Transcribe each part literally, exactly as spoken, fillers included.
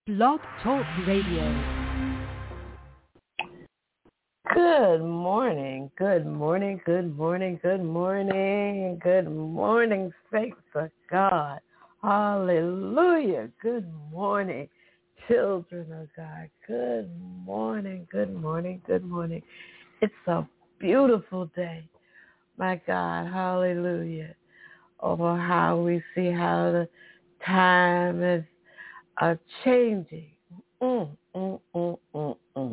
Blog Talk Radio. Good morning, good morning, good morning, good morning, good morning, thanks to God. Hallelujah. Good morning, children of God. Good morning, good morning, good morning. It's a beautiful day, my God. Hallelujah. Over how we see how the time is uh, changing. Mm, mm, mm, mm, mm.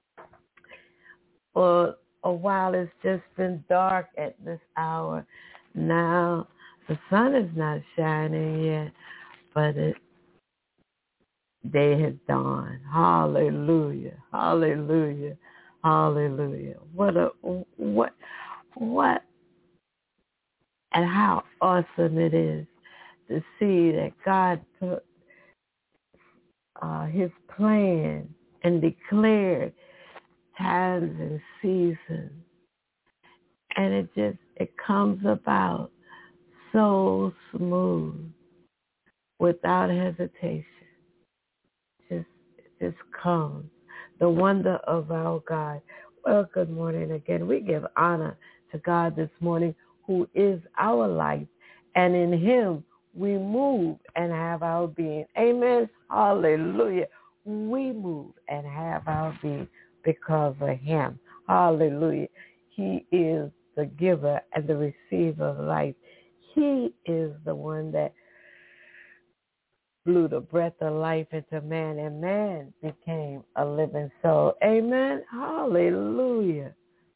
For a while, it's just been dark at this hour. Now, the sun is not shining yet, but it, day has dawned. Hallelujah, hallelujah, hallelujah. What a, what, what, and how awesome it is to see that God put uh, his plan and declared times and seasons. And it just, it comes about so smooth, without hesitation. Just, it just comes. The wonder of our God. Well, good morning again. We give honor to God this morning, who is our life. And in him we move and have our being. Amen. Hallelujah. We move and have our being because of him. Hallelujah. He is the giver and the receiver of life. He is the one that blew the breath of life into man, and man became a living soul. Amen. Hallelujah.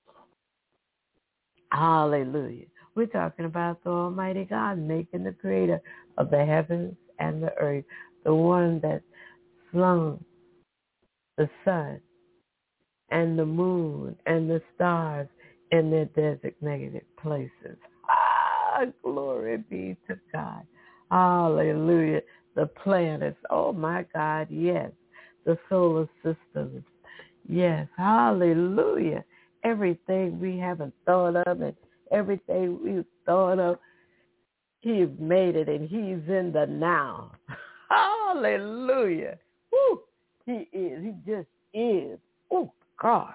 Hallelujah. We're talking about the Almighty God, making the creator of the heavens and the earth, the one that slung the sun and the moon and the stars in their designated places. Ah, glory be to God. Hallelujah. The planets. Oh, my God, yes. The solar systems. Yes. Hallelujah. Everything we haven't thought of and everything we've thought of, he's made it and he's in the now. Hallelujah. Woo. He is. He just is. Oh, God.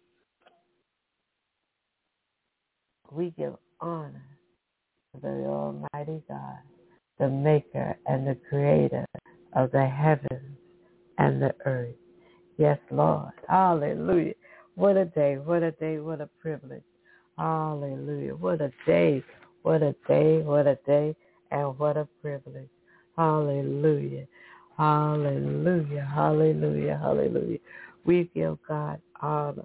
We give honor to the Almighty God, the maker and the creator of the heavens and the earth. Yes, Lord. Hallelujah. What a day, what a day, what a privilege. Hallelujah. What a day, what a day, what a day, and what a privilege. Hallelujah. Hallelujah. Hallelujah. Hallelujah. We give God honor.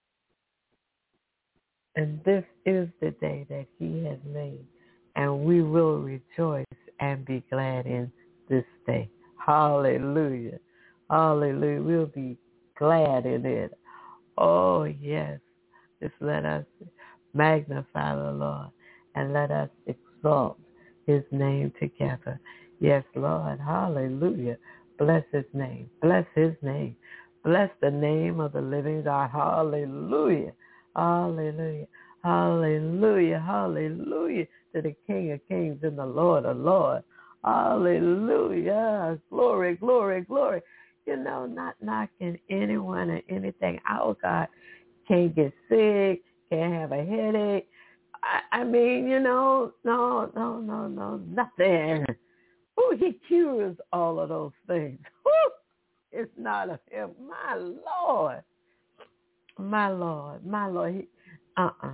And this is the day that he has made, and we will rejoice and be glad in this day. Hallelujah. Hallelujah. We'll be glad in it. Oh, yes. Just let us magnify the Lord and let us exalt his name together. Yes, Lord. Hallelujah. Bless his name. Bless his name. Bless the name of the living God. Hallelujah. Hallelujah. Hallelujah. Hallelujah to the King of Kings and the Lord of Lords. Hallelujah. Glory, glory, glory. You know, not knocking anyone or anything. Our God can't get sick, can't have a headache. I, I mean, you know, no, no, no, no, nothing. Oh, he cures all of those things. Woo! It's not of him. My Lord. My Lord. My Lord. He, uh-uh.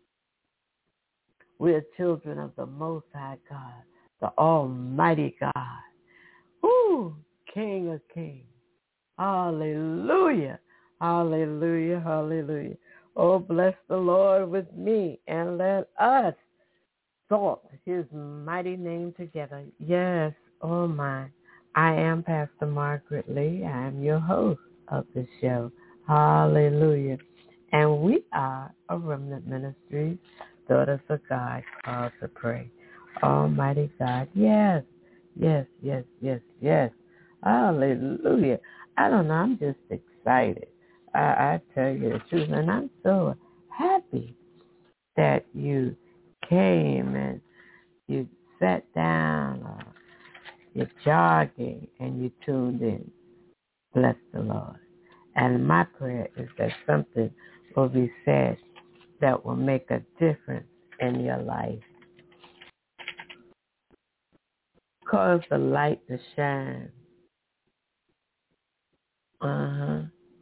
We're children of the Most High God, the Almighty God. Woo! King of Kings. Hallelujah. Hallelujah. Hallelujah. Oh, bless the Lord with me, and let us exalt his mighty name together. Yes, oh my. I am Pastor Margaret Lee. I am your host of the show. Hallelujah. And we are a Remnant Ministries, Daughters of God, called to pray. Almighty God, yes, yes, yes, yes, yes. Hallelujah. I don't know, I'm just excited. I, I tell you the truth, and I'm so happy that you came and you sat down or you're jogging and you tuned in. Bless the Lord. And my prayer is that something will be said that will make a difference in your life. Cause the light to shine. Uh-huh.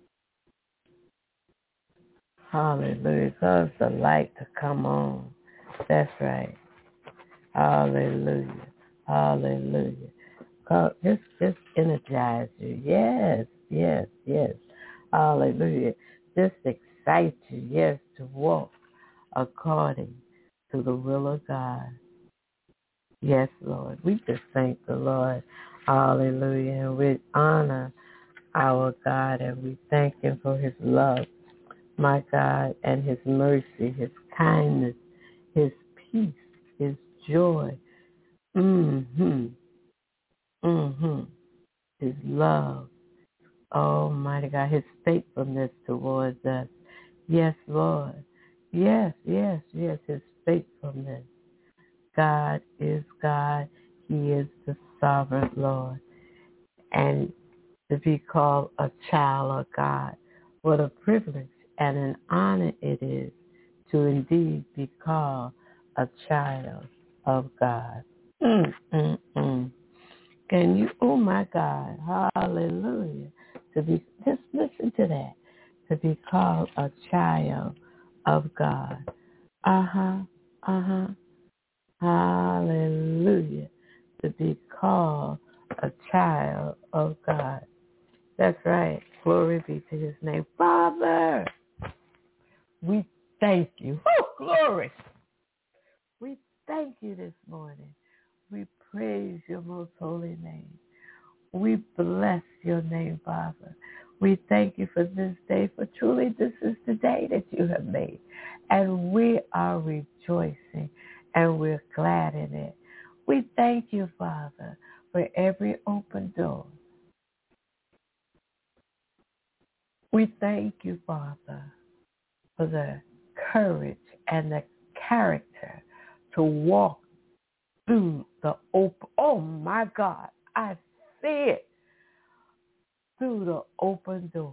Hallelujah. Cause the light to come on. That's right. Hallelujah. Hallelujah. Cause, just, just energize you. Yes, yes, yes. Hallelujah. Just excite you, yes, to walk according to the will of God. Yes, Lord. We just thank the Lord. Hallelujah. And we honor our God and we thank him for his love, my God, and his mercy, his kindness, his peace, his joy. Mm-hmm. Mm-hmm. His love. Almighty God, his faithfulness towards us. Yes, Lord. Yes, yes, yes, his faithfulness. God is God. He is the sovereign Lord. And to be called a child of God, what a privilege and an honor it is to indeed be called a child of God. Mm, mm, mm. Can you, oh my God, hallelujah, to be, just listen to that, to be called a child of God. Uh-huh, uh-huh, hallelujah, to be called a child of God. That's right, glory be to his name. Father, we thank you. Oh, glory. We thank you this morning. We praise your most holy name. We bless your name, Father. We thank you for this day, for truly this is the day that you have made. And we are rejoicing and we're glad in it. We thank you, Father, for every open door. We thank you, Father, for the courage and the character to walk through the open. Oh, my God, I see it. Through the open door.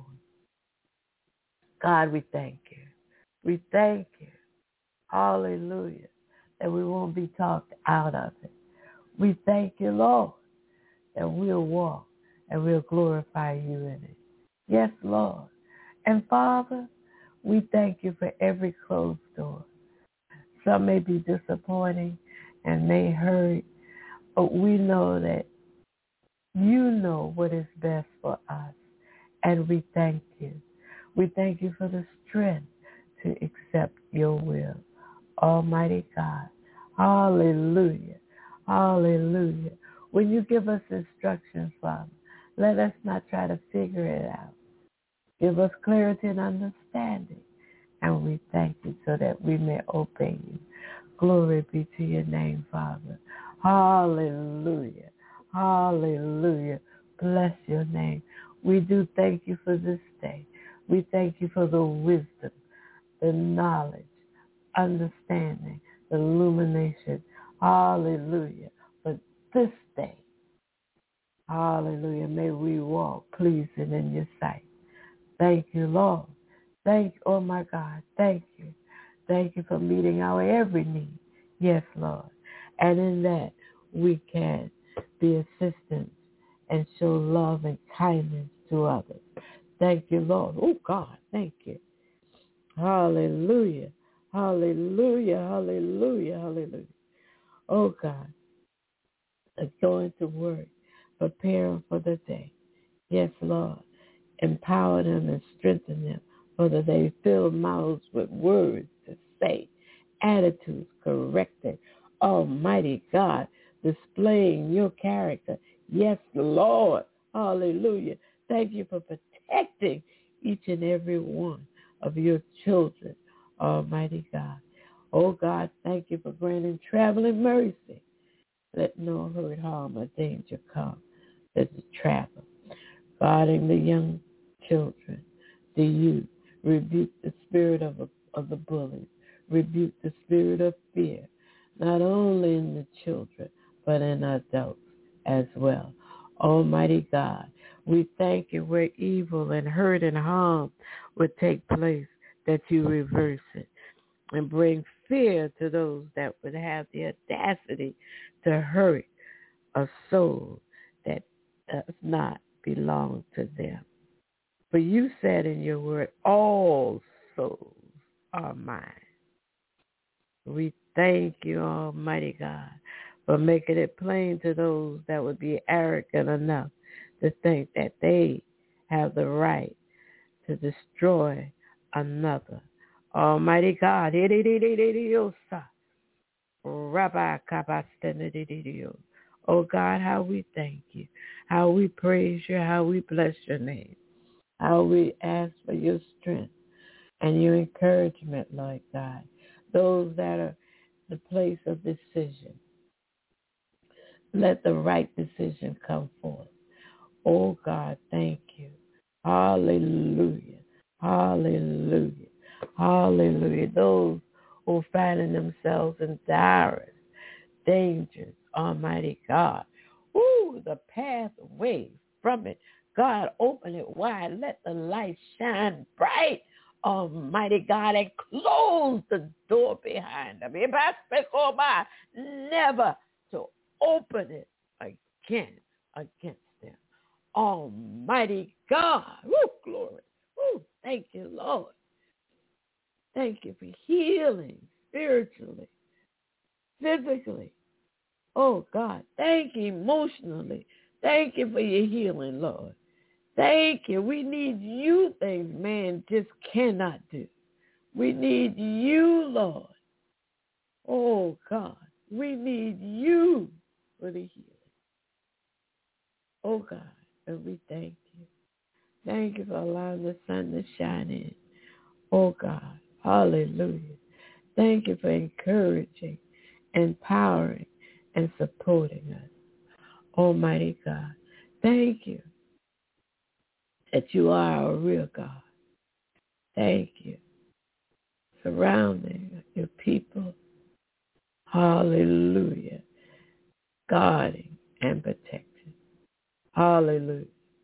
God, we thank you. We thank you. Hallelujah. That we won't be talked out of it. We thank you, Lord, that we'll walk and we'll glorify you in it. Yes, Lord. And Father, we thank you for every closed door. Some may be disappointing and may hurt, but we know that you know what is best for us. And we thank you. We thank you for the strength to accept your will. Almighty God. Hallelujah. Hallelujah. When you give us instructions, Father, let us not try to figure it out. Give us clarity and understanding. And we thank you so that we may obey you. Glory be to your name, Father. Hallelujah. Hallelujah. Bless your name. We do thank you for this day. We thank you for the wisdom, the knowledge, understanding, the illumination. Hallelujah. For this day. Hallelujah. May we walk pleasing in your sight. Thank you, Lord. Thank you, oh my God. Thank you. Thank you for meeting our every need. Yes, Lord. And in that, we can be assistants and show love and kindness to others. Thank you, Lord. Oh, God, thank you. Hallelujah. Hallelujah. Hallelujah. Hallelujah. Oh, God. Going to work. Prepare for the day. Yes, Lord. Empower them and strengthen them, whether they fill mouths with words to say, attitudes corrected. Almighty God, displaying your character. Yes, Lord. Hallelujah. Thank you for protecting each and every one of your children. Almighty God. Oh, God, thank you for granting traveling mercy. Let no hurt, harm, or danger come as the travel. Guarding the young children, the youth. Rebuke the spirit of, of the bullies. Rebuke the spirit of fear, not only in the children, but in adults as well. Almighty God, We thank you where evil and hurt and harm would take place, that you reverse it and bring fear to those that would have the audacity to hurt a soul that does not belong to them. For you said in your word, all souls are mine. We thank you, Almighty God, for making it plain to those that would be arrogant enough to think that they have the right to destroy another. Almighty God, Rabbi Kabastenadidio. Oh God, how we thank you, how we praise you, how we bless your name, how we ask for your strength and your encouragement, Lord God. Those that are the place of decision, let the right decision come forth. Oh God, thank you. Hallelujah. Hallelujah. Hallelujah. Those who are finding themselves in direst dangers, Almighty God. Ooh, the pathway from it. God, open it wide. Let the light shine bright, Almighty God, and close the door behind them. If I speak all my, never to open it again against them. Almighty God. Woo, glory. Woo, thank you, Lord. Thank you for healing spiritually, physically. Oh, God, thank you emotionally. Thank you for your healing, Lord. Thank you. We need you things man just cannot do. We need you, Lord. Oh, God, we need you for the healing. Oh, God, and we thank you. Thank you for allowing the sun to shine in. Oh, God, hallelujah. Thank you for encouraging, empowering, and supporting us. Almighty God, thank you that you are a real God. Thank you. Surrounding your people. Hallelujah. Guarding and protecting. Hallelujah.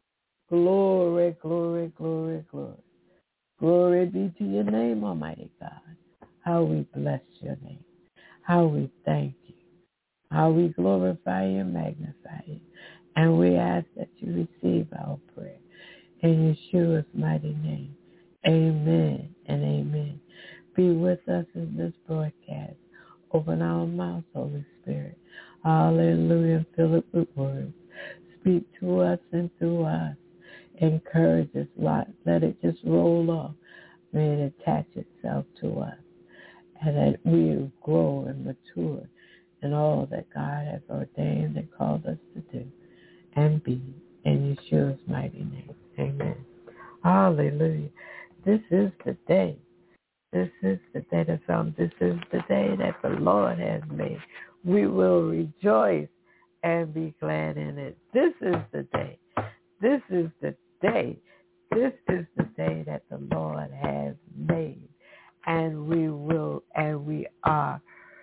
Glory, glory, glory, glory. Glory be to your name, Almighty God. How we bless your name. How we thank you. How we glorify you and magnify you. And we ask that you receive our prayer. In Yeshua's mighty name. Amen and amen. Be with us in this broadcast. Open our mouths, Holy Spirit. Hallelujah. Fill it with words. Speak to us and through us. Encourage us. Let it just roll off. May it attach itself to us. And that we will grow and mature in all that God has ordained and called us to do and be. In Yeshua's mighty name. Amen. Hallelujah. This is the day. This is the day that found. This is the day that the Lord has made. We will rejoice and be glad in it. This is the day. This is the day. This is the day that the Lord has made. And we will, and we are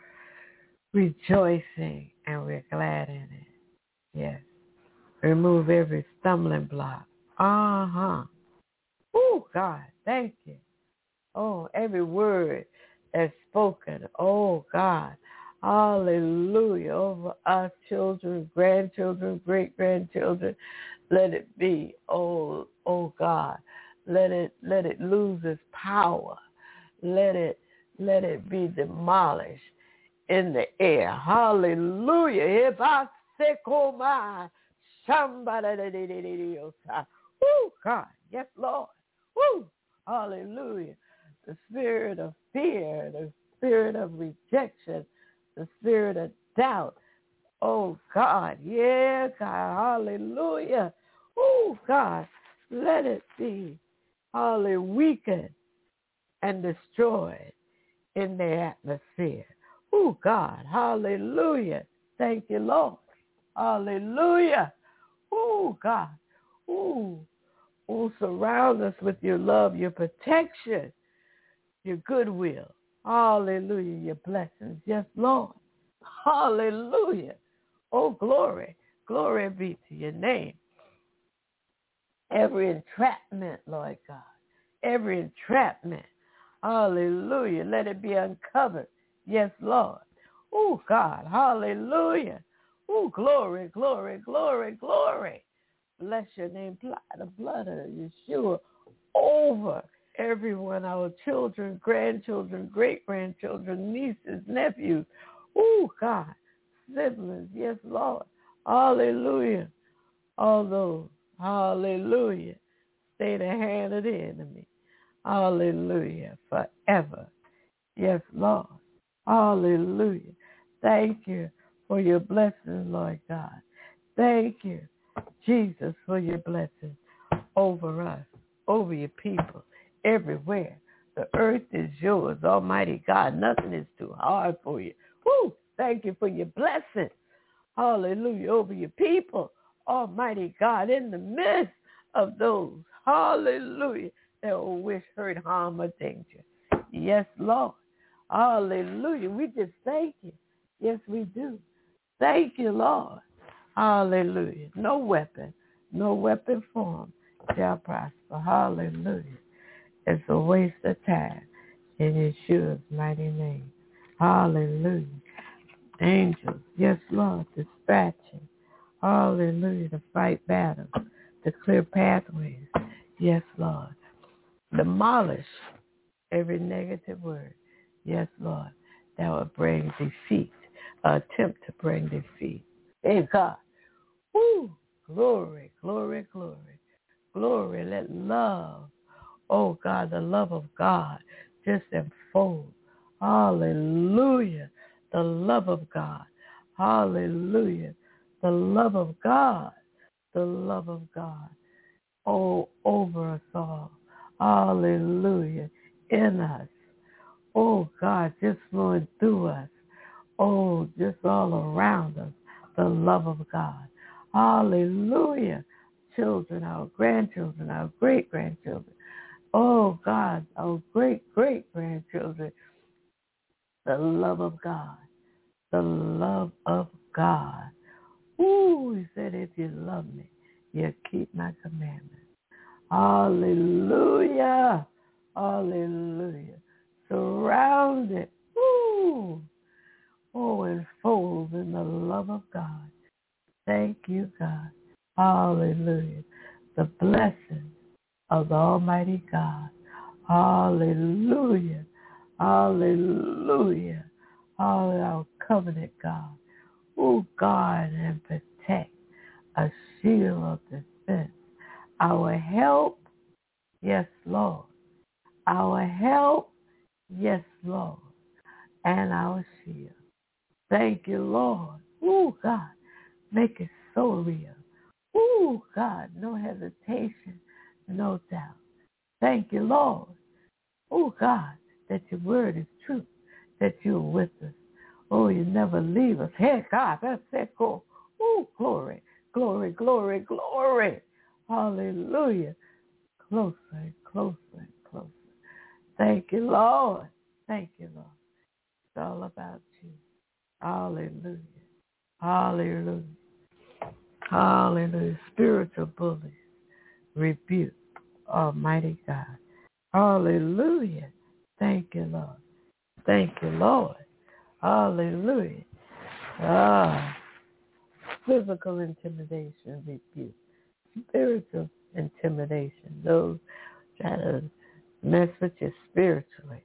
rejoicing, and we're glad in it. Yes. Remove every stumbling block. Uh-huh. Oh, God, thank you. Oh, every word that's spoken. Oh, God. Hallelujah. Over us children, grandchildren, great-grandchildren. Let it be. Oh, oh, God. Let it, let it lose its power. Let it, let it be demolished in the air. Hallelujah. If I say, oh, my. Somebody, woo, God, yes, Lord, woo, hallelujah. The spirit of fear, the spirit of rejection, the spirit of doubt. Oh, God, yeah, God, hallelujah. Oh, God, let it be, hallelujah, weakened and destroyed in the atmosphere. Oh, God, hallelujah. Thank you, Lord. Hallelujah. Oh, God. Oh, oh, surround us with your love, your protection, your goodwill. Hallelujah, your blessings. Yes, Lord. Hallelujah. Oh, glory. Glory be to your name. every entrapment, Lord God, every entrapment. Hallelujah. Let it be uncovered. Yes, Lord. Oh, God. Hallelujah. Oh, glory, glory, glory, glory. Bless your name. Apply the blood of Yeshua over everyone, our children, grandchildren, great-grandchildren, nieces, nephews. Oh, God. Siblings. Yes, Lord. Hallelujah. All those. Hallelujah. Stay the hand of the enemy. Hallelujah. Forever. Yes, Lord. Hallelujah. Thank you for your blessings, Lord God. Thank you, Jesus, for your blessings over us, over your people, everywhere. The earth is yours, Almighty God. Nothing is too hard for you. Woo! Thank you for your blessings. Hallelujah. Over your people, Almighty God, in the midst of those, hallelujah, that will wish hurt, harm, or danger. Yes, Lord. Hallelujah. We just thank you. Yes, we do. Thank you, Lord. Hallelujah. No weapon, no weapon formed shall prosper. Hallelujah. It's a waste of time in Yeshua's mighty name. Hallelujah. Angels, yes, Lord, dispatching. Hallelujah. To fight battles, to clear pathways. Yes, Lord. Demolish every negative word. Yes, Lord. That will bring defeat, attempt to bring defeat. Hey, God. Woo! Glory, glory, glory. Glory. Let love, oh God, the love of God just enfold. Hallelujah. The love of God. Hallelujah. The love of God. The love of God. Oh, over us all. Hallelujah. In us. Oh, God, just flowing through us. Oh, just all around us. The love of God. Hallelujah. Children, our grandchildren, our great-grandchildren. Oh, God, our great-great-grandchildren. The love of God. The love of God. Ooh, he said, if you love me, you keep my commandments. Hallelujah. Hallelujah. Surrounded. Ooh. Oh, enfolded in the love of God. Thank you, God. Hallelujah. The blessing of the Almighty God. Hallelujah. Hallelujah. Hallelujah. Our covenant God. Oh, guard and protect. A shield of defense. Our help. Yes, Lord. Our help. Yes, Lord. And our shield. Thank you, Lord. Oh, God. Make it so real. Oh, God. No hesitation. No doubt. Thank you, Lord. Oh, God, that your word is true. That you're with us. Oh, you never leave us. Hey, God, that's it. Cool. Oh, glory, glory, glory, glory. Hallelujah. Closer and closer and closer. Thank you, Lord. Thank you, Lord. It's all about you. Hallelujah. Hallelujah. Hallelujah. Spiritual bullies. Rebuke. Almighty God. Hallelujah. Thank you, Lord. Thank you, Lord. Hallelujah. Ah, physical intimidation, rebuke. Spiritual intimidation. Those try to mess with you spiritually,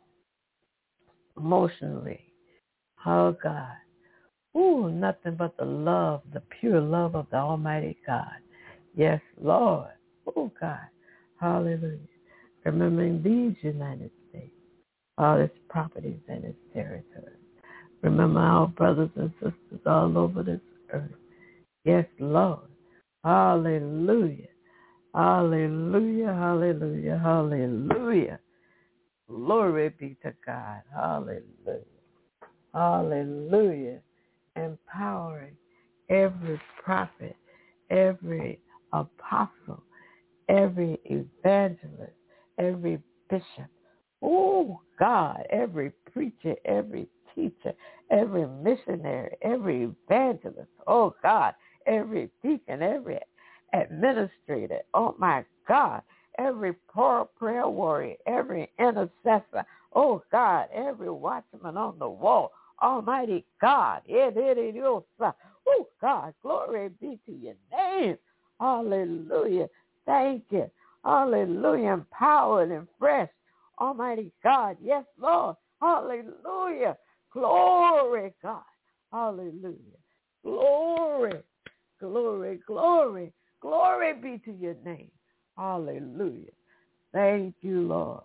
emotionally. Oh, God. Ooh, nothing but the love, the pure love of the Almighty God. Yes, Lord. Oh, God. Hallelujah. Remembering these United States, all its properties and its territories. Remember our brothers and sisters all over this earth. Yes, Lord. Hallelujah. Hallelujah. Hallelujah. Hallelujah. Glory be to God. Hallelujah. Hallelujah. Empowering every prophet, every apostle, every evangelist, every bishop. Oh, God, every preacher, every teacher, every missionary, every evangelist. Oh, God, every deacon, every administrator. Oh, my God. Every poor prayer warrior, every intercessor. Oh, God, every watchman on the wall. Almighty God. Oh, God, glory be to your name. Hallelujah. Thank you. Hallelujah. Empowered and fresh. Almighty God. Yes, Lord. Hallelujah. Glory, God. Hallelujah. Glory. Glory, glory. Glory be to your name. Hallelujah. Thank you, Lord.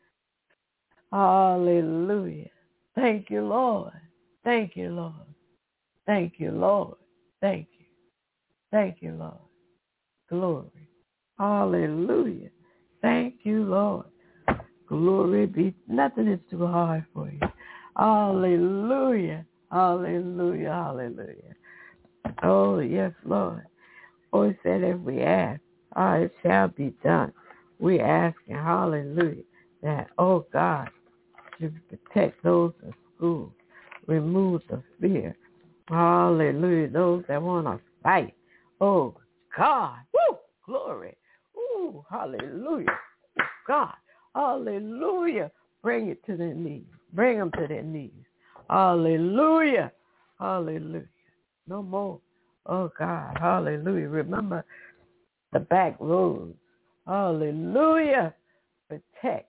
Hallelujah. Thank you, Lord. Thank you, Lord. Thank you, Lord. Thank you. Thank you, Lord. Glory. Hallelujah. Thank you, Lord. Glory be. Nothing is too hard for you. Hallelujah. Hallelujah. Hallelujah. Oh, yes, Lord. Oh, it said if we ask, oh, it shall be done. We asking, hallelujah, that, oh, God, you protect those in school. Remove the fear. Hallelujah. Those that want to fight. Oh, God. Woo! Glory. Ooh, hallelujah. Oh, God. Hallelujah. Bring it to their knees. Bring them to their knees. Hallelujah. Hallelujah. No more. Oh, God. Hallelujah. Remember the back roads. Hallelujah. Protect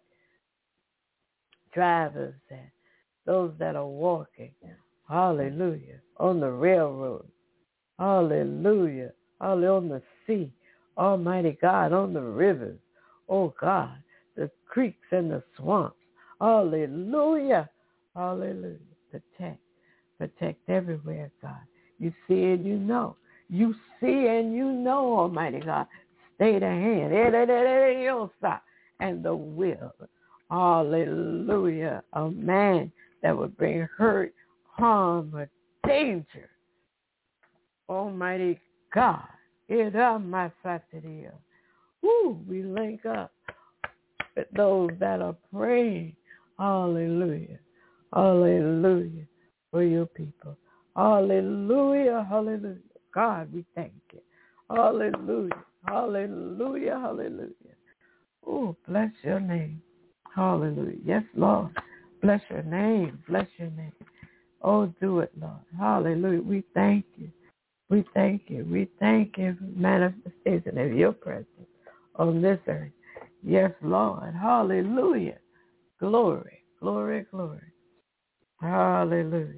drivers and those that are walking. Hallelujah. On the railroad. Hallelujah. Hallelujah. On the sea. Almighty God. On the rivers. Oh, God. The creeks and the swamps. Hallelujah. Hallelujah. Protect. Protect everywhere, God. You see and you know. You see and you know, Almighty God. Stay the hand. And the will. Hallelujah. A man that would bring hurt, harm, or danger. Almighty God. It up my Saturday. Woo, we link up with those that are praying. Hallelujah. Hallelujah. For your people. Hallelujah. Hallelujah. God, we thank you. Hallelujah. Hallelujah. Hallelujah. Oh, bless your name. Hallelujah. Yes, Lord. Bless your name. Bless your name. Oh, do it, Lord. Hallelujah. We thank you. We thank you. We thank you for the manifestation of your presence on this earth. Yes, Lord. Hallelujah. Glory, glory, glory. Hallelujah.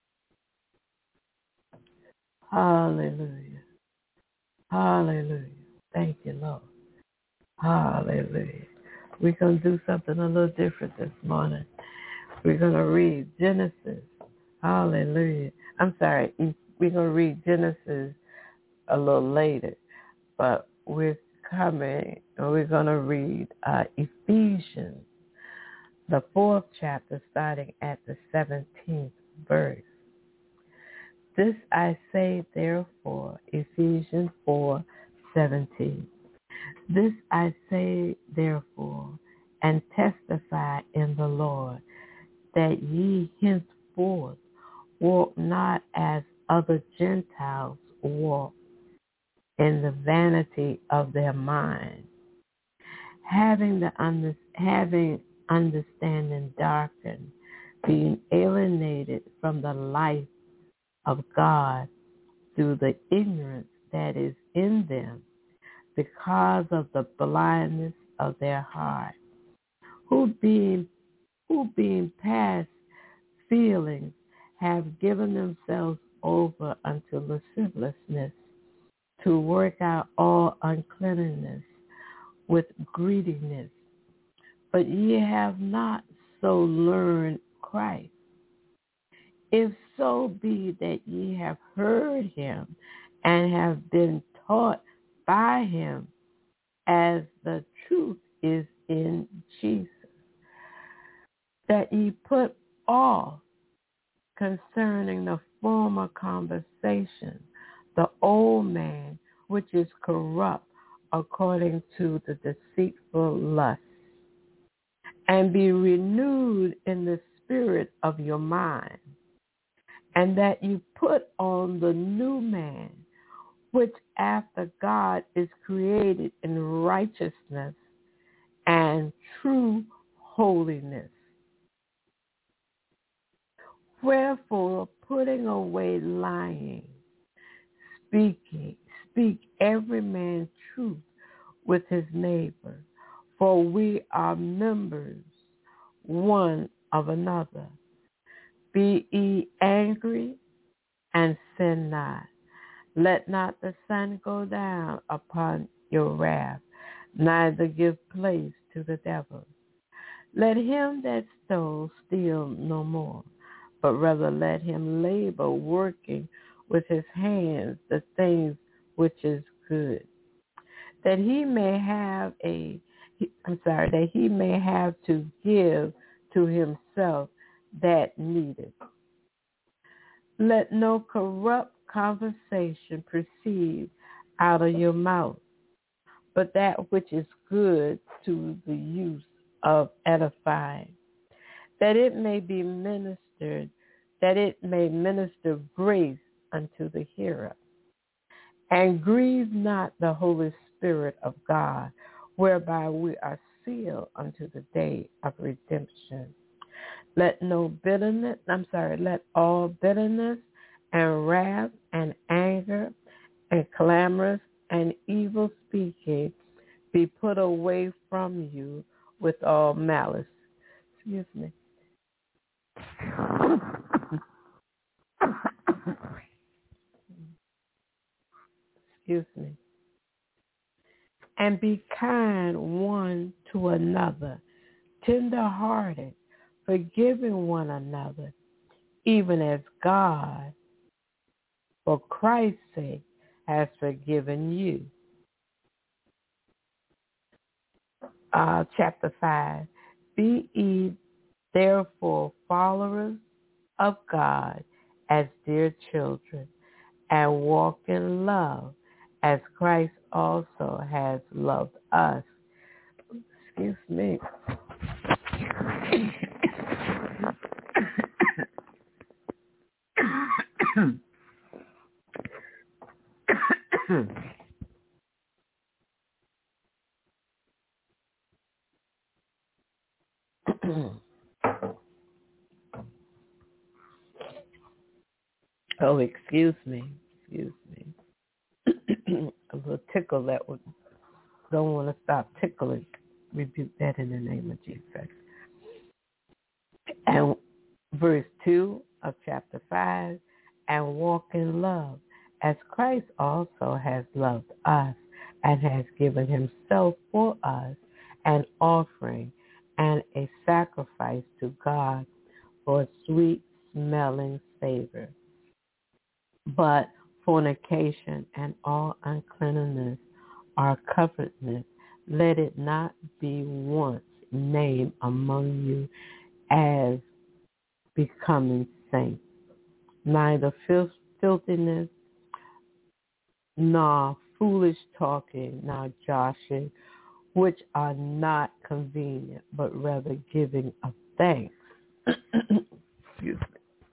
Hallelujah. Hallelujah. Thank you, Lord. Hallelujah. We're going to do something a little different this morning. We're going to read Genesis. Hallelujah. I'm sorry. We're going to read Genesis a little later. But we're coming, and we're going to read uh, Ephesians, the fourth chapter, starting at the seventeenth verse. This I say, therefore, Ephesians four seventeen. This I say, therefore, and testify in the Lord, that ye henceforth walk not as other Gentiles walk, in the vanity of their mind, having the under, having understanding darkened, being alienated from the life of God through the ignorance that is in them, because of the blindness of their heart, who being who being past feelings have given themselves over unto lasciviousness, to work out all uncleanness with greediness. But ye have not so learned Christ. If so be that ye have heard him and have been taught by him, as the truth is in Jesus, that ye put off concerning the former conversation the old man, which is corrupt according to the deceitful lust, and be renewed in the spirit of your mind, and that you put on the new man, which after God is created in righteousness and true holiness. Wherefore, putting away lying, speaking, speak every man truth with his neighbor, for we are members one of another. Be ye angry and sin not. Let not the sun go down upon your wrath, neither give place to the devil. Let him that stole steal no more, but rather let him labor, working with his hands the things which is good, that he may have a, I'm sorry, that he may have to give to himself that needed. Let no corrupt conversation proceed out of your mouth, but that which is good to the use of edifying, that it may be ministered, that it may minister grace unto the hearer. And grieve not the Holy Spirit of God, whereby we are sealed unto the day of redemption. Let no bitterness, I'm sorry, let all bitterness and wrath and anger and clamorous and evil speaking be put away from you with all malice. Excuse me. Excuse me. And be kind one to another, tender-hearted, forgiving one another, even as God, for Christ's sake, has forgiven you. Uh, chapter five. Be ye therefore followers of God as dear children, and walk in love as Christ also has loved us. Excuse me. Oh, excuse me. Excuse me. A little tickle that would don't want to stop tickling. Rebuke that in the name of Jesus. And verse two of chapter five, and walk in love as Christ also has loved us and has given himself for us an offering and a sacrifice to God for a sweet smelling savor. But fornication and all uncleanness or covetousness, let it not be once named among you as becoming saints, neither filth, filthiness, nor foolish talking, nor joshing, which are not convenient, but rather giving of thanks. Excuse me.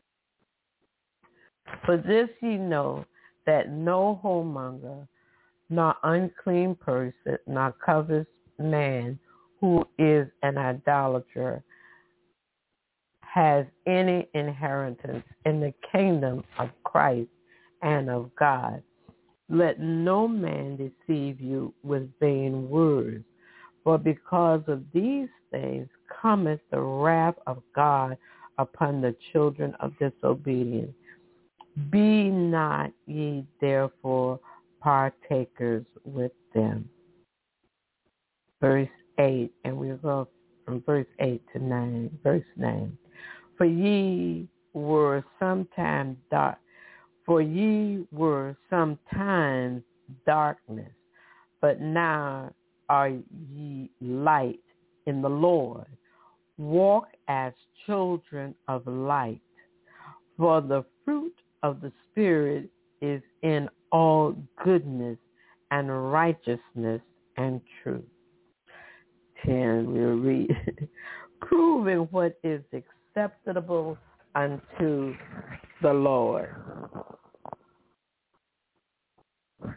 For this ye know, that no whoremonger, nor unclean person, nor covetous man who is an idolater has any inheritance in the kingdom of Christ and of God. Let no man deceive you with vain words, for because of these things cometh the wrath of God upon the children of disobedience. Be not ye therefore partakers with them. Verse eight, and we'll go from verse eight to nine. Verse nine. For ye were sometime dark, for ye were sometimes darkness, but now are ye light in the Lord. Walk as children of light, for the fruit of the Spirit is in all goodness and righteousness and truth. ten, we'll read. Proving what is acceptable unto the Lord.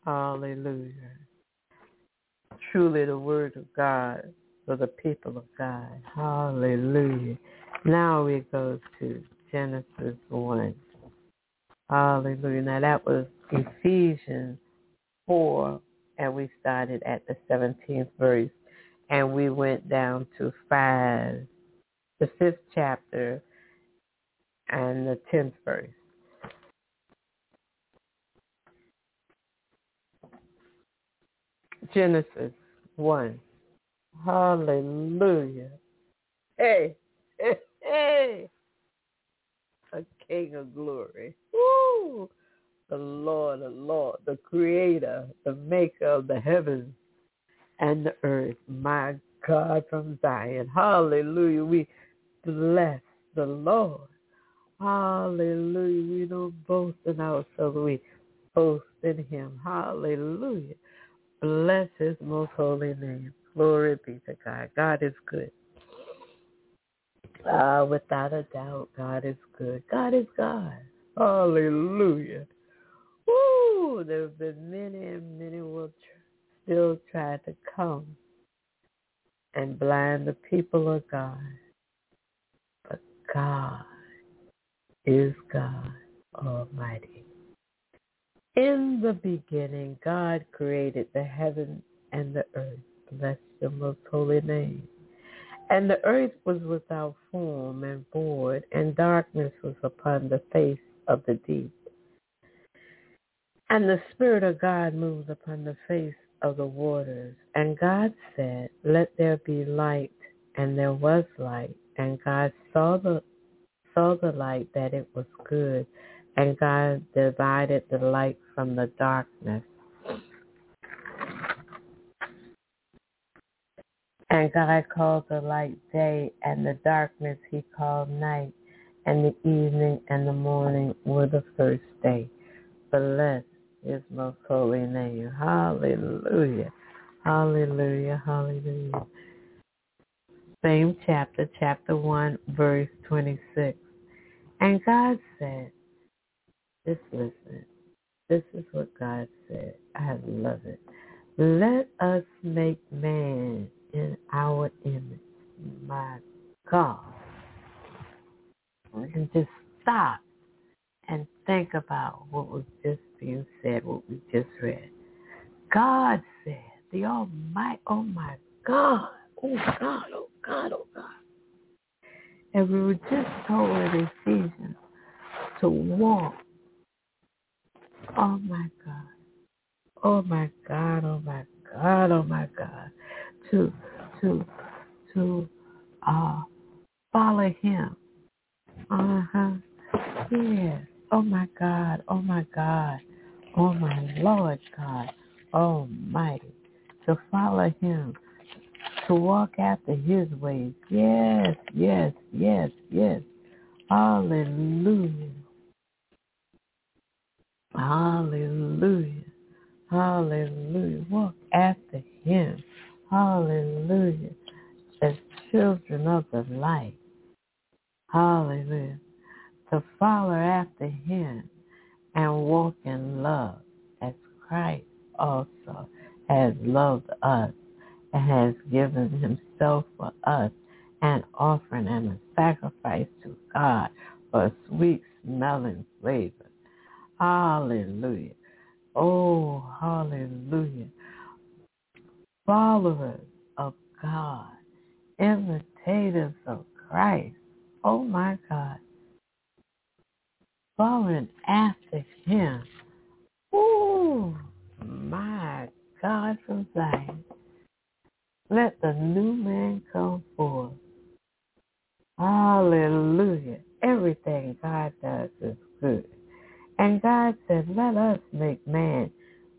Hallelujah. Truly the word of God for the people of God. Hallelujah. Now we go to Genesis one. Hallelujah. Now that was Ephesians four, and we started at the seventeenth verse, and we went down to five, the fifth chapter, and the tenth verse. Genesis one. Hallelujah. Hey, hey, hey. A King of glory. Woo! The Lord, the Lord, the Creator, the Maker of the heavens and the earth. My God from Zion. Hallelujah. We bless the Lord. Hallelujah. We don't boast in ourselves. We boast in him. Hallelujah. Bless his most holy name. Glory be to God. God is good. Uh, without a doubt, God is good. God is God. Hallelujah. Woo! There have been many and many will tr- still try to come and blind the people of God. But God is God Almighty. In the beginning, God created the heaven and the earth. Bless your most holy name. And the earth was without form and void, and darkness was upon the face of the deep. And the Spirit of God moved upon the face of the waters. And God said, let there be light. And there was light. And God saw the saw the light that it was good. And God divided the light from the darkness. And God called the light day, and the darkness he called night. And the evening and the morning were the first day. Bless his most holy name. Hallelujah. Hallelujah. Hallelujah. Same chapter, chapter one, verse twenty-six. And God said, just listen. This is what God said. I love it. Let us make man in our image. My God. We can just stop and think about what was just being said, what we just read. God said, the Almighty, oh my God, oh God, oh God, oh God. And we were just told in Ephesians to walk. Oh my God. Oh my God, oh my God, oh my God. To to to uh follow him. Uh-huh. Yes. Oh my God, oh my God, oh my Lord God Almighty. To follow him. To walk after his ways. Yes, yes, yes, yes. Hallelujah. Hallelujah. Hallelujah. Walk after him. Hallelujah. As children of the light. Hallelujah. To follow after him and walk in love as Christ also has loved us and has given himself for us, an offering and a sacrifice to God for a sweet smelling flavor. Hallelujah. Oh, hallelujah. Followers of God, imitators of Christ. Oh my God. Following after him. Oh, my God from Zion. Let the new man come forth. Hallelujah. Everything God does is good. And God said, let us make man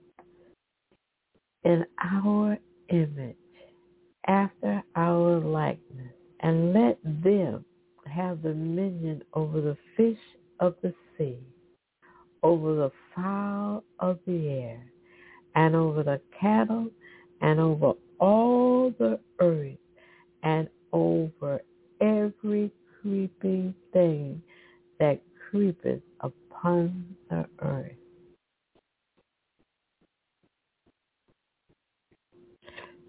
in our image, after our likeness, and let them have dominion over the fish of the sea, over the fowl of the air, and over the cattle, and over all the earth, and over every creeping thing that creepeth upon the earth.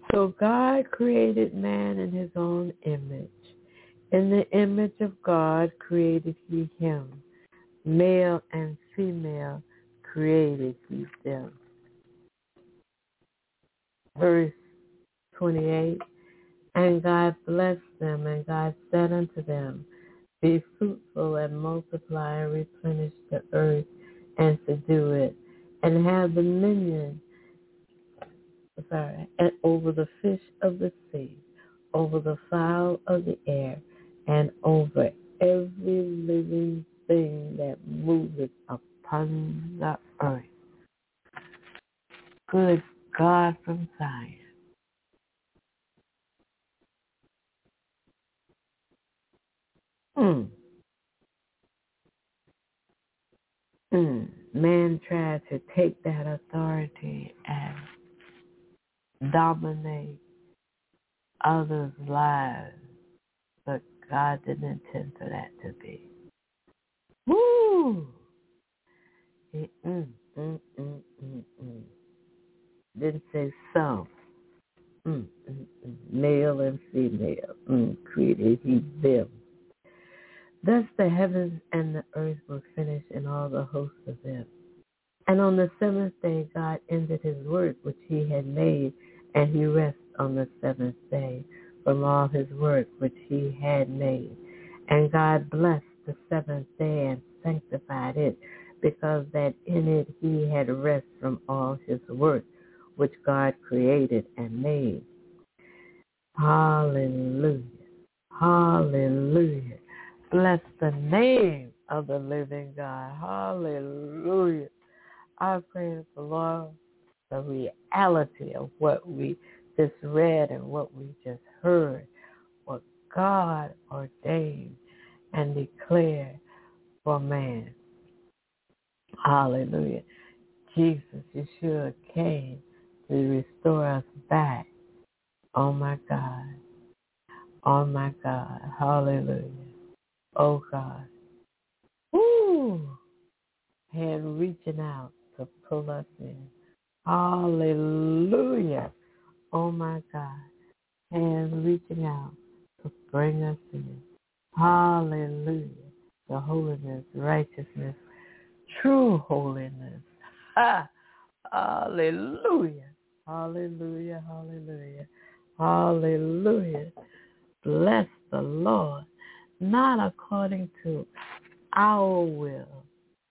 So God created man in his own image. In the image of God created he him. Male and female created he them. Verse twenty-eight, and God blessed them, and God said unto them, be fruitful and multiply and replenish the earth and subdue it, and have dominion sorry, and over the fish of the sea, over the fowl of the air, and over every living thing that moveth upon the earth. Good God from Zion. Mm. Mm. Man tried to take that authority and dominate others' lives, but God didn't intend for that to be. Woo! It, mm, mm, mm, mm, mm. Didn't say some. Mm, mm, mm. Male and female. Mm, created he them. Thus the heavens and the earth were finished, and all the hosts of them. And on the seventh day God ended his work which he had made, and he rested on the seventh day from all his work which he had made. And God blessed the seventh day and sanctified it, because that in it he had rest from all his work which God created and made. Hallelujah. Hallelujah. Bless the name of the living God. Hallelujah. I pray the Lord, the reality of what we just read and what we just heard, what God ordained and declared for man. Hallelujah. Jesus, Yeshua came to restore us back. Oh my God. Oh my God. Hallelujah. Oh God. Woo! Hand reaching out to pull us in. Hallelujah. Oh my God. Hand reaching out to bring us in. Hallelujah. The holiness, righteousness, true holiness. Ha! Hallelujah. Hallelujah. Hallelujah. Hallelujah. Bless the Lord. Not according to our will,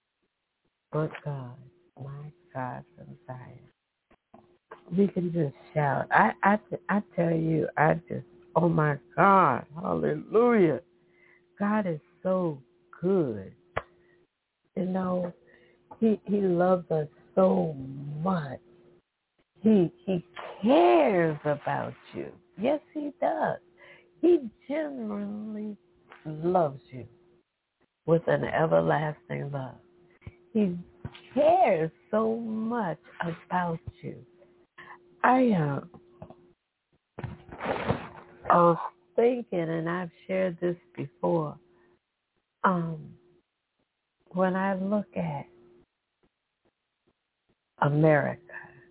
but God. My God from Zion. We can just shout. I, I, I tell you, I just, oh my God, hallelujah. God is so good. You know, he, he loves us so much. He, he cares about you. Yes, he does. He genuinely loves you with an everlasting love. He cares so much about you. I um, I was thinking, and I've shared this before, um, when I look at America,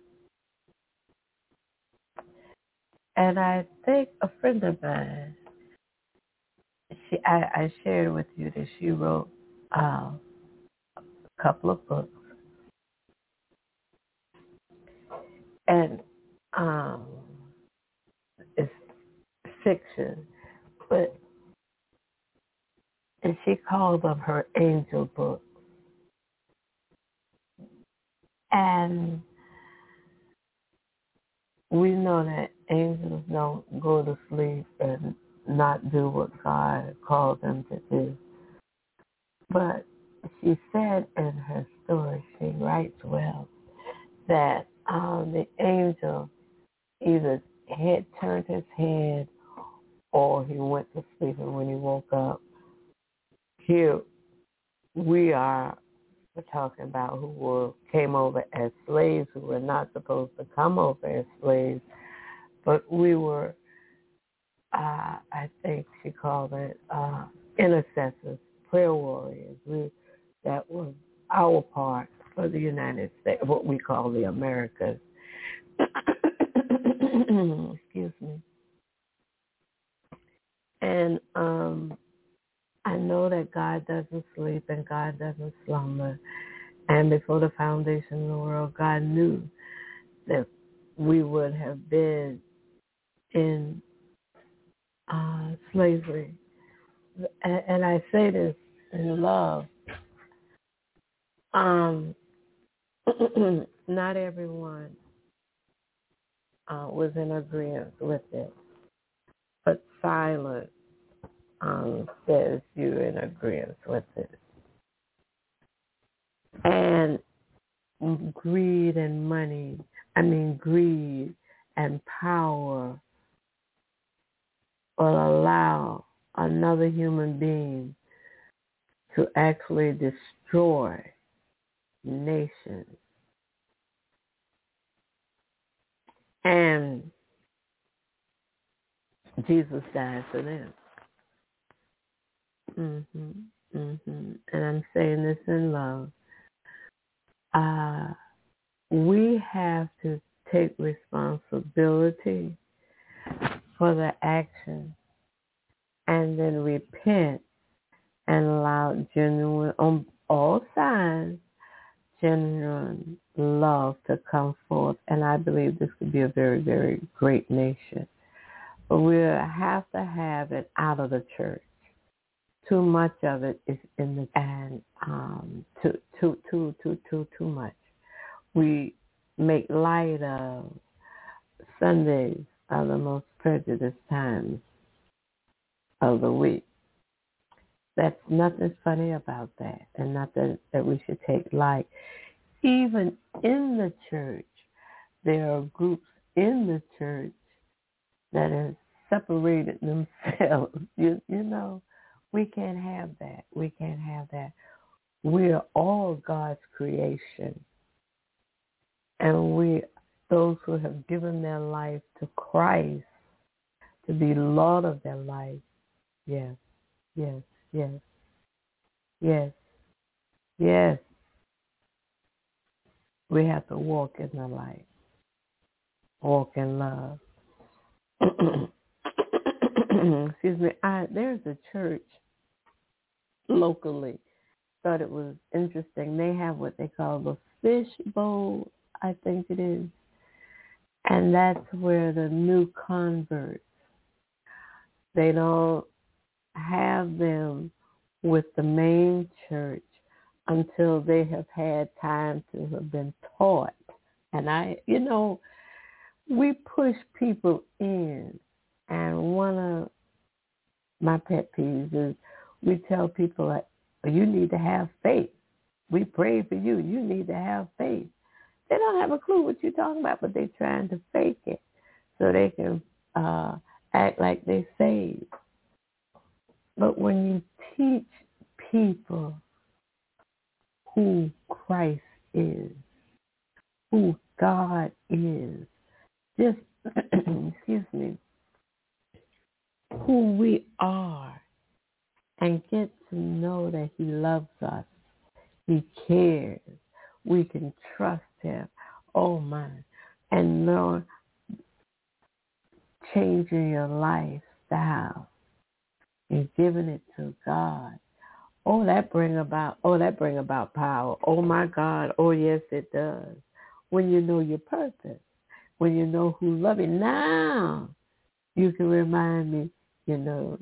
and I think a friend of mine, she, I, I shared with you that she wrote uh, a couple of books, and um, it's fiction, but and she called them her angel books. And we know that angels don't go to sleep and not do what God called them to do. But she said in her story, she writes well, that um, the angel either had turned his head or he went to sleep, and when he woke up, here we are we're talking about who were came over as slaves, who were not supposed to come over as slaves, but we were, uh, I think she called it uh, intercessors, prayer warriors. We, that was our part for the United States, what we call the Americas. God doesn't sleep and God doesn't slumber. And before the foundation of the world, God knew that we would have been in uh, slavery. And, and I say this in love. Um, not everyone uh, was in agreement with it, but silence um, says you're in agreement with it. And greed and money, I mean greed and power will allow another human being to actually destroy nations. And Jesus died for them. Mhm, mhm. And I'm saying this in love. Uh, we have to take responsibility for the action and then repent and allow genuine, on all sides, genuine love to come forth. And I believe this could be a very, very great nation. But we have to have it out of the church. Too much of it is in the, and um, too, too, too, too, too, too much. We make light of Sundays are the most prejudiced times of the week. That's nothing funny about that, and nothing that we should take light. Even in the church, there are groups in the church that have separated themselves. You, you know, we can't have that. We can't have that. We are all God's creation. And we, those who have given their life to Christ to be Lord of their life, yes, yes, yes, yes, yes. We have to walk in the light, walk in love. Excuse me. I, there's a church locally. Thought it was interesting. They have what they call the fish bowl, I think it is. And that's where the new converts, they don't have them with the main church until they have had time to have been taught. And I, you know, we push people in. And one of my pet peeves is we tell people that you need to have faith. We pray for you. You need to have faith. They don't have a clue what you're talking about, but they're trying to fake it so they can uh, act like they're saved. But when you teach people who Christ is, who God is, just, excuse me, who we are, and get to know that he loves us, he cares, we can trust him, oh my, and know changing your lifestyle and giving it to God. Oh, that bring about, oh, that bring about power. Oh my God, oh yes it does. When you know your purpose, when you know who love you, now you can remind me, you know,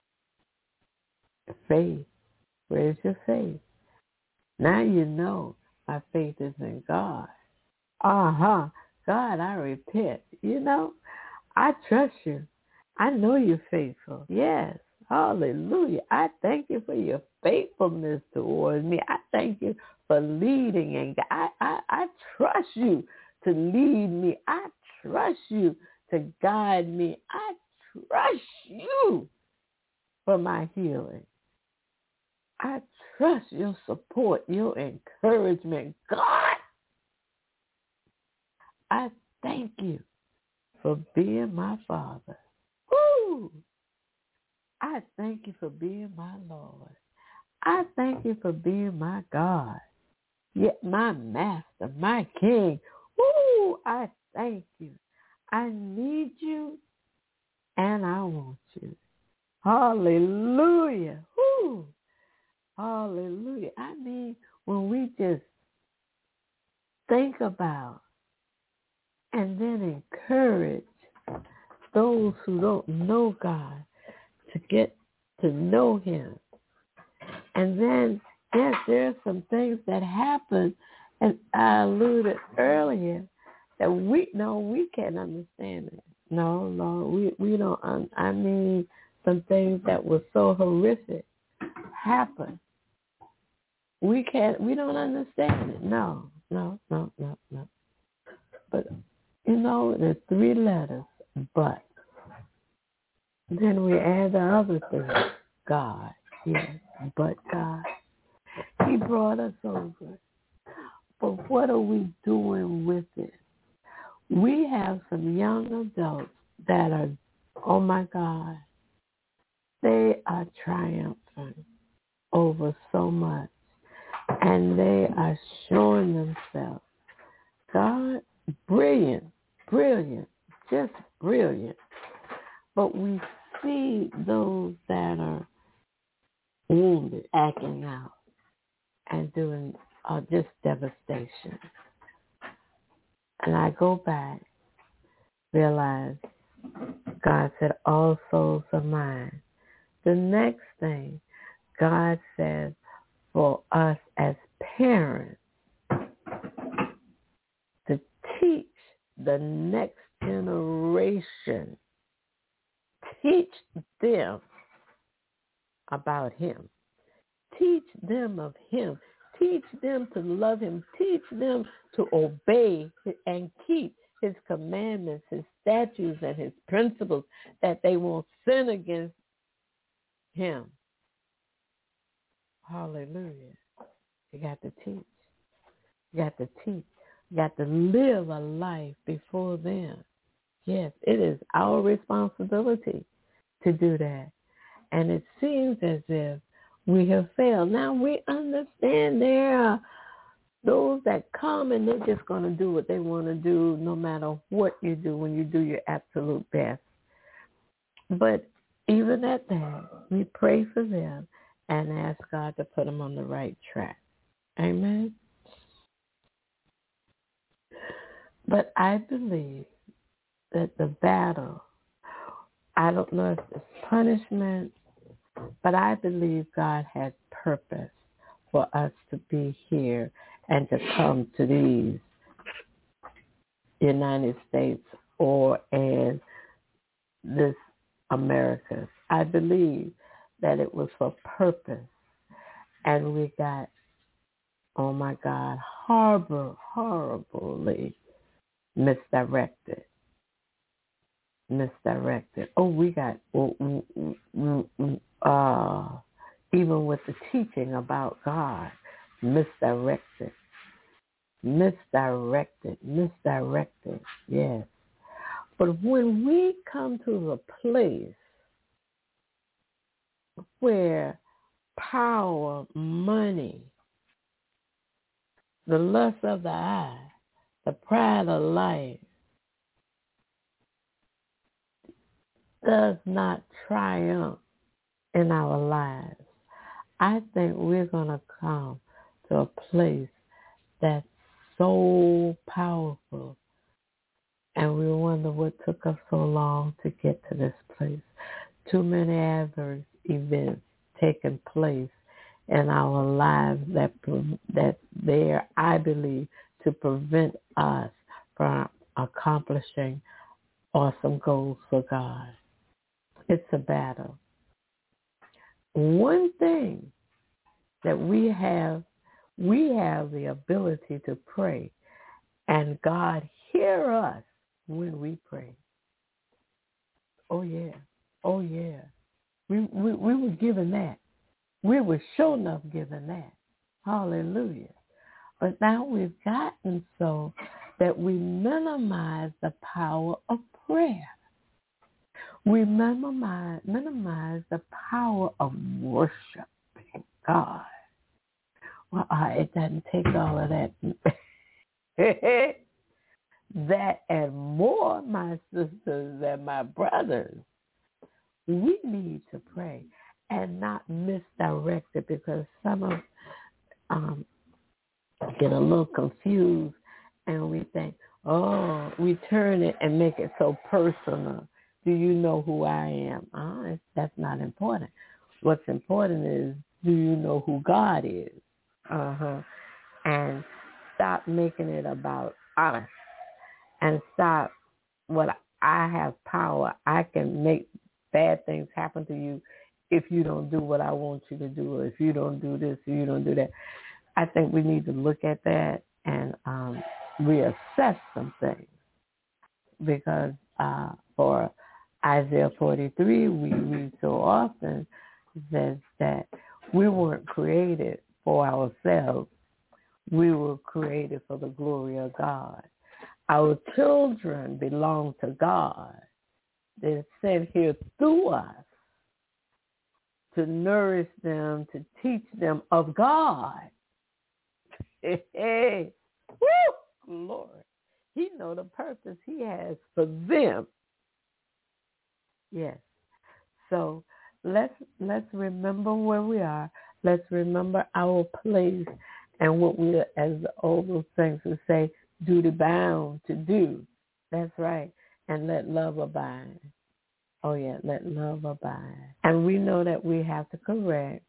faith. Where's your faith? Now you know my faith is in God. Uh-huh. God, I repent. You know, I trust you. I know you're faithful. Yes. Hallelujah. I thank you for your faithfulness towards me. I thank you for leading, and I, I, I trust you to lead me. I trust you to guide me. I trust you for my healing. I trust your support, your encouragement. God, I thank you for being my Father. Woo! I thank you for being my Lord. I thank you for being my God. Yet my Master, my King. Woo! I thank you. I need you and I want you. Hallelujah. Woo! Hallelujah. I mean, when we just think about and then encourage those who don't know God to get to know him. And then, yes, there are some things that happen, and I alluded earlier, that we, no, we can't understand it. No, no, we, we don't, un, I mean, some things that were so horrific happen. We can't, we don't understand it. No, no, no, no, no. But, you know, there's three letters, but. Then we add the other thing, God. Yes, but God. He brought us over. But what are we doing with it? We have some young adults that are, oh my God, they are triumphant over so much. And they are showing themselves. God, brilliant, brilliant, just brilliant. But we see those that are wounded, acting out, and doing uh, just devastation. And I go back, realize God said, all souls are mine. The next thing, God says for us as parents to teach the next generation, teach them about him. Teach them of him. Teach them to love him. Teach them to obey and keep his commandments, his statutes, and his principles, that they won't sin against him. Hallelujah. You got to teach. You got to teach. You got to live a life before them. Yes, it is our responsibility to do that. And it seems as if we have failed. Now we understand there are those that come and they're just going to do what they want to do no matter what you do when you do your absolute best. But even at that, we pray for them and ask God to put them on the right track. Amen? But I believe that the battle, I don't know if it's punishment, but I believe God has purpose for us to be here and to come to these United States or in this America. I believe that it was for purpose. And we got, oh my God, horrible, horribly misdirected. Misdirected. Oh, we got, uh, even with the teaching about God, misdirected. Misdirected. Misdirected. Yes. But when we come to a place where power, money, the lust of the eye, the pride of life does not triumph in our lives, I think we're going to come to a place that's so powerful. And we wonder what took us so long to get to this place. Too many adverse events taking place in our lives that that's there, I believe, to prevent us from accomplishing awesome goals for God. It's a battle. One thing that we have, we have the ability to pray, and God hear us when we pray. Oh yeah, oh yeah. We we, we were given that. We were sure enough given that. Hallelujah. But now we've gotten so that we minimize the power of prayer. We minimize, minimize the power of worshiping God. Well, uh, it doesn't take all of that. That and more, my sisters and my brothers. We need to pray. and not misdirect it, because some of um, get a little confused and we think, oh, we turn it and make it so personal. Do you know who I am? Uh, that's not important. What's important is, do you know who God is? Uh-huh. And stop making it about us. And stop, what I have power. I can make bad things happen to you if you don't do what I want you to do, or if you don't do this, or you don't do that. I think we need to look at that and um, reassess some things, because uh, for Isaiah forty-three, we read so often, says that we weren't created for ourselves. We were created for the glory of God. Our children belong to God. They're sent here through us to nourish them, to teach them of God. Hey, hey. Woo! Lord, He know the purpose He has for them. Yes. So let's let's remember where we are. Let's remember our place and what we, as the old things would say, duty bound to do. That's right. And let love abide. Oh yeah, let love abide. And we know that we have to correct.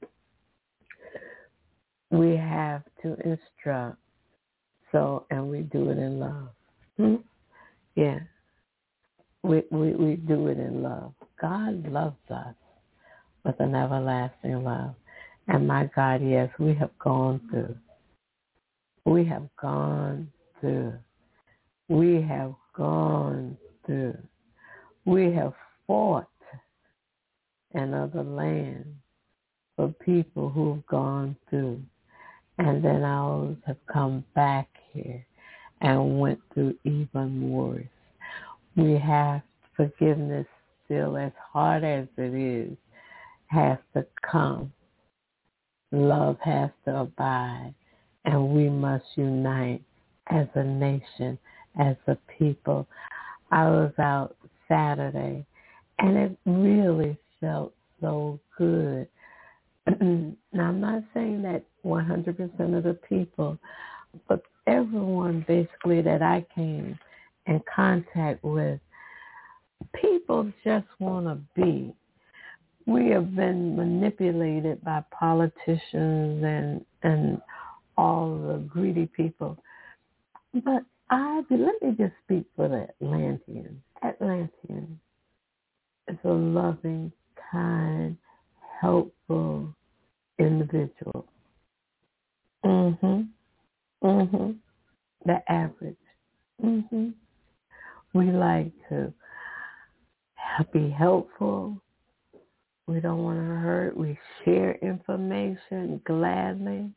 We have to instruct. So, and we do it in love. Hmm? Yeah. We, we we do it in love. God loves us with an everlasting love. And my God, yes, we have gone through. We have gone through. We have gone through. We have fought in other lands for people who've gone through. And then ours have come back here and went through even worse. We have forgiveness still, as hard as it is, has to come. Love has to abide. And we must unite as a nation, as a people. I was out Saturday, and it really felt so good. Now, I'm not saying that one hundred percent of the people, but everyone basically that I came in contact with, people just want to be. We have been manipulated by politicians and and all the greedy people. But I, let me just speak for the Atlantean. Atlantean is a loving, kind, helpful individual. Mhm. Mhm. The average. Mhm. We like to be helpful. We don't want to hurt. We share information gladly.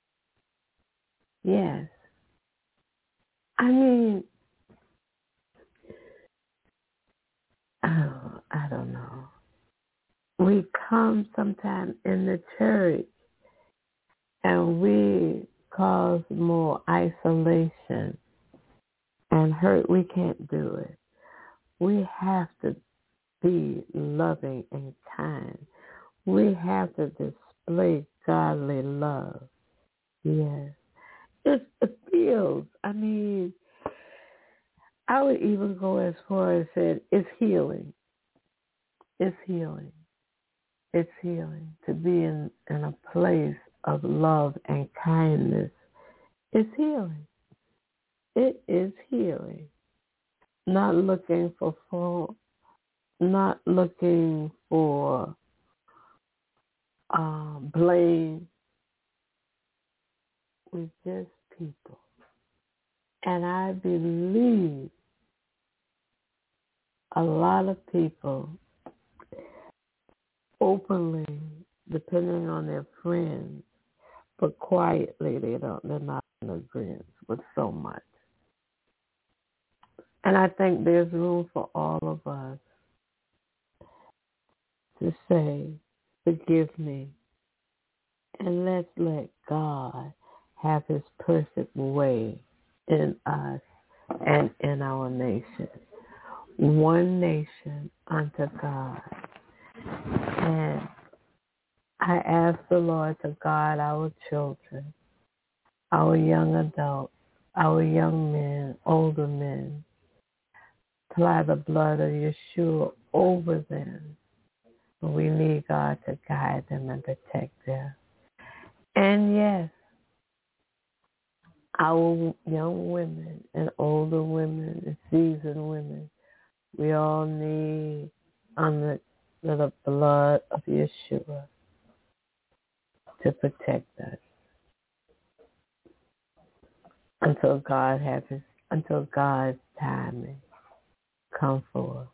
Yes. I mean, oh, I don't know. We come sometime in the church and we cause more isolation and hurt. We can't do it. We have to be loving and kind. We have to display godly love. Yes. It, it feels, I mean, I would even go as far as saying it's healing. It's healing. It's healing. To be in, in a place of love and kindness, it's healing. It is healing. Not looking for fault, not looking for um, blame. We're just people. And I believe a lot of people openly, depending on their friends, but quietly they don't, they're not in agreement with so much. And I think there's room for all of us to say, forgive me, and let's let God have His perfect way in us and in our nation. One nation unto God. And I ask the Lord to guide our children, our young adults, our young men, older men. Apply the blood of Yeshua over them. We need God to guide them and protect them. And yes, our young women and older women and seasoned women, we all need under the blood of Yeshua to protect us until God has his, until God's timing come forth.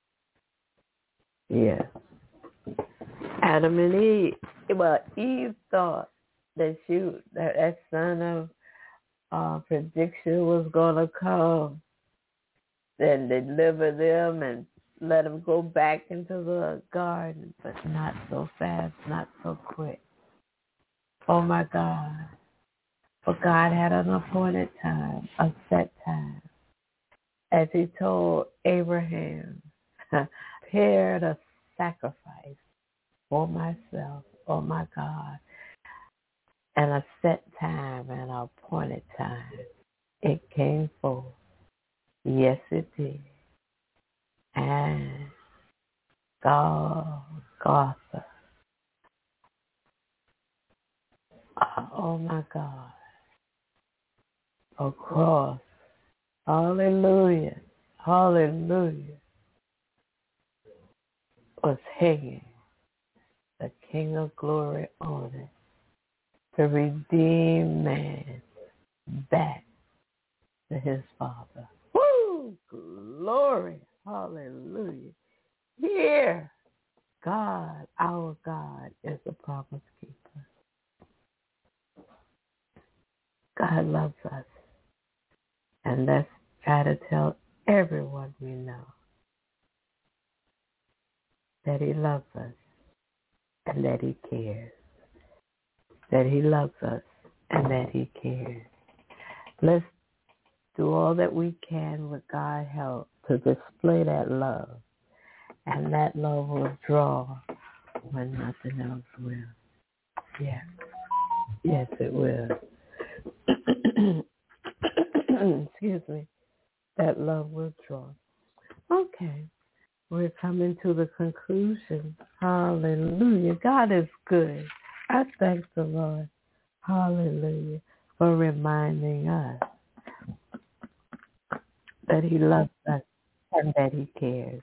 Yes. Adam and Eve, well, Eve thought that she, that, that son of uh, prediction was going to come and deliver them and let them go back into the garden, but not so fast, not so quick. Oh, my God. For God had an appointed time, a set time. As he told Abraham, prepare the sacrifice for myself, oh my God, and a set time and an appointed time. It came forth. Yes, it did. And God, Golgotha. Oh my God. A cross. Hallelujah. Hallelujah. Was hanging. The King of Glory on it to redeem man back to his Father. Woo! Glory! Hallelujah! Here, God, our God, is a promise keeper. God loves us, and let's try to tell everyone we know that he loves us and that he cares. That he loves us and that he cares. Let's do all that we can with God's help to display that love. And that love will draw when nothing else will. Yes. Yes, it will. Excuse me. That love will draw. Okay. We're coming to the conclusion. Hallelujah. God is good. I thank the Lord. Hallelujah. For reminding us that he loves us and that he cares.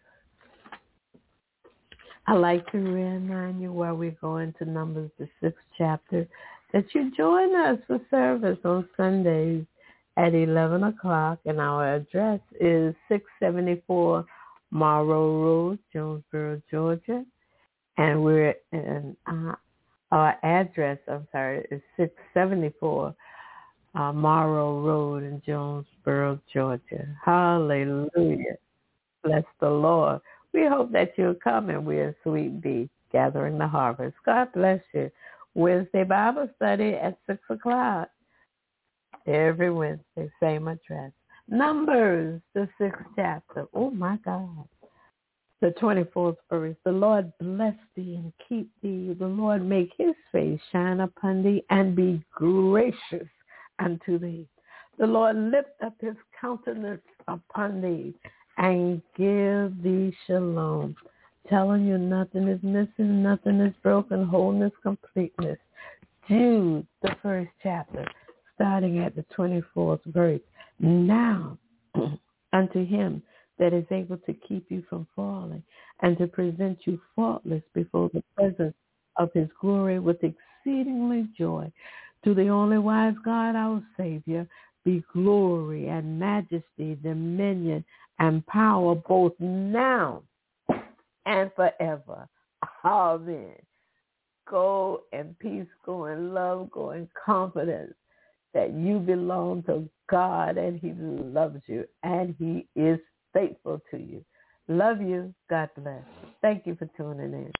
I like to remind you while we're going to Numbers, the sixth chapter, that you join us for service on Sundays at eleven o'clock, and our address is six seventy-four Morrow Road, Jonesboro, Georgia, and we're in, uh, our address, I'm sorry, is six seventy-four uh, Morrow Road in Jonesboro, Georgia. Hallelujah. Bless the Lord. We hope that you'll come, and we're in Sweet Bee, gathering the harvest. God bless you. Wednesday Bible study at six o'clock. Every Wednesday, same address. Numbers, the sixth chapter. Oh, my God. The twenty-fourth verse. The Lord bless thee and keep thee. The Lord make his face shine upon thee and be gracious unto thee. The Lord lift up his countenance upon thee and give thee shalom. Telling you nothing is missing, nothing is broken, wholeness, completeness. Jude, the first chapter, starting at the twenty-fourth verse. Now unto him that is able to keep you from falling and to present you faultless before the presence of his glory with exceedingly joy. To the only wise God, our Savior, be glory and majesty, dominion and power both now and forever. Amen. Go in peace, go in love, go in confidence that you belong to God and he loves you and he is faithful to you. Love you. God bless. Thank you for tuning in.